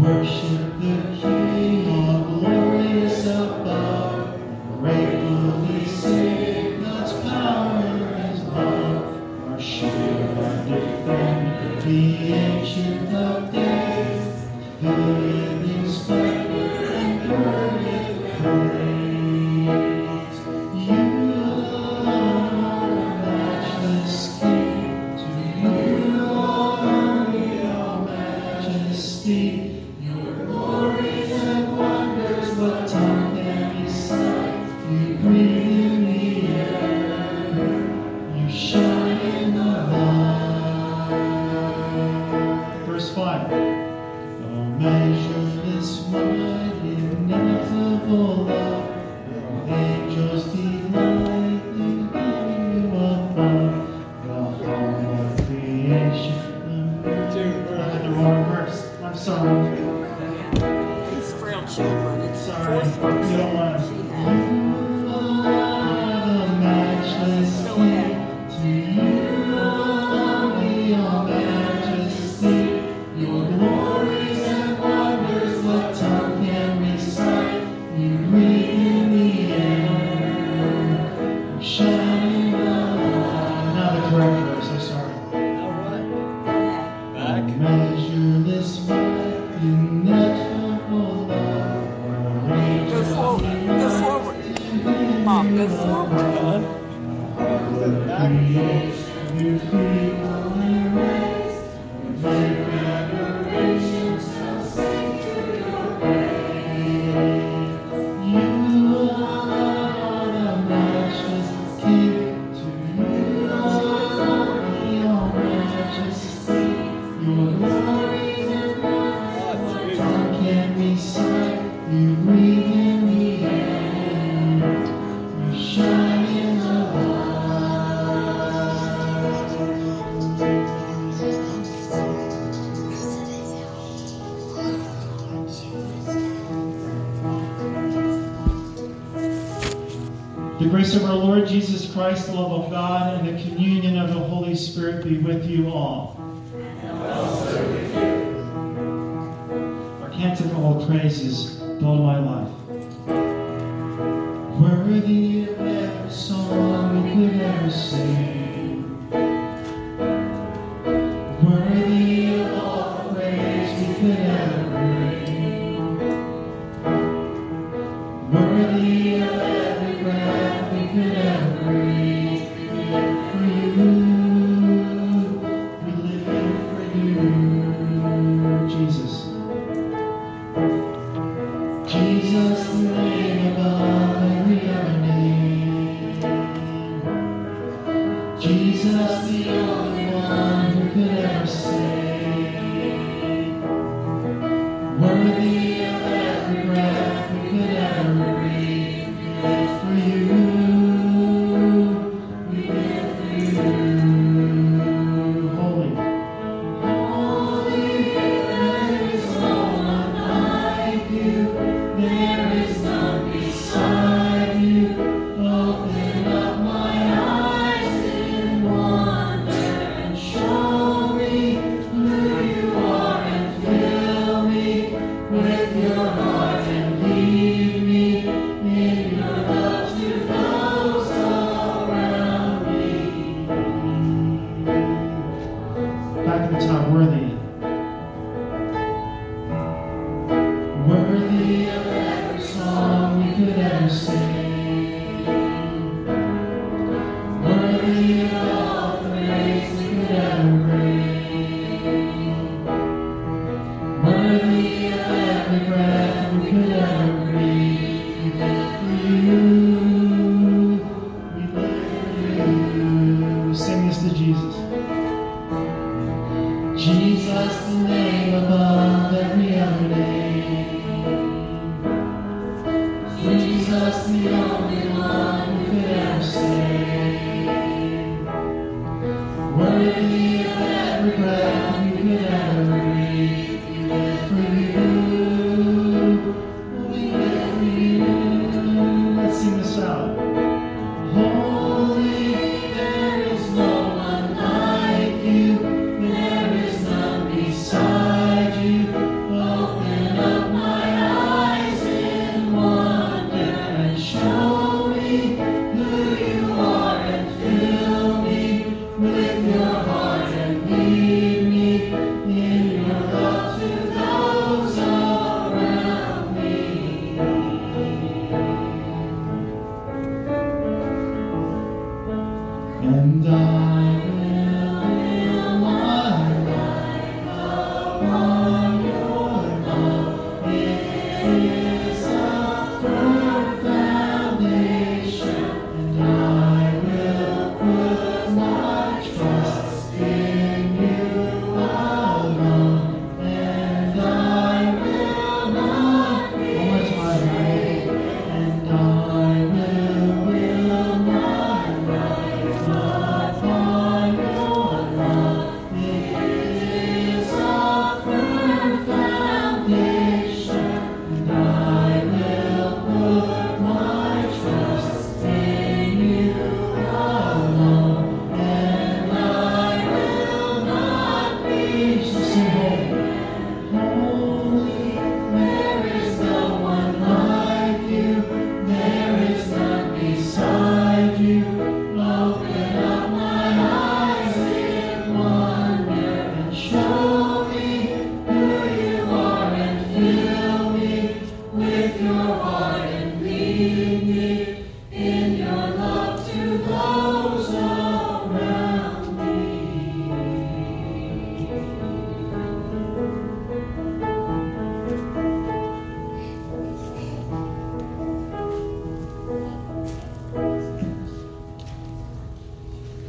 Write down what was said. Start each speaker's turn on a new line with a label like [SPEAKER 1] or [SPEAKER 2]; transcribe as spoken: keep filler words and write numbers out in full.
[SPEAKER 1] Worship the King, all glorious above. Gratefully sing God's power is love. Our shield, our defender, the ancient of days, filled in splendor and girded praise. You alone are matchless King. To you only all majesty. Your glories and wonders, what tongue can recite? You breathe in the air, you shine in the light. Verse five. Oh, measureless might, ineffable love, angels delight in you above. The home of creation. I had the wrong verse. I'm sorry.
[SPEAKER 2] It's frail children. It's the
[SPEAKER 1] Sorry.
[SPEAKER 2] fourth verse
[SPEAKER 1] You don't want to.
[SPEAKER 2] she
[SPEAKER 1] You
[SPEAKER 2] has.
[SPEAKER 1] are the matchless
[SPEAKER 2] Go
[SPEAKER 1] King.
[SPEAKER 2] ahead.
[SPEAKER 1] To you only all majesty. Your glories and wonders, what tongue can recite? You breathe in the air, you shine in the light. Not the correct verse, I'm sorry.
[SPEAKER 2] Go ahead.
[SPEAKER 3] Back.
[SPEAKER 1] Measureless might, ineffable love.
[SPEAKER 2] Go forward. Go forward. Mom, go forward.
[SPEAKER 1] Creation, you people and race, you make generations shall sing to your praise. You are the matchless King. To you only all majesty. Your glories and wonders, what tongue can recite? You breathe in the air, you shine in the The grace of our Lord Jesus Christ, the love of God, and the communion of the Holy Spirit be with you all.
[SPEAKER 3] And also with you.
[SPEAKER 1] Our cantic of all praises, build my life. Worthy of every song we could ever sing. Worthy of all praise we could ever bring. Worthy of every breath we could ever breathe. We live for you. We live for you, Jesus. Jesus, the name above every other name. Jesus, the only one who could ever save. Worthy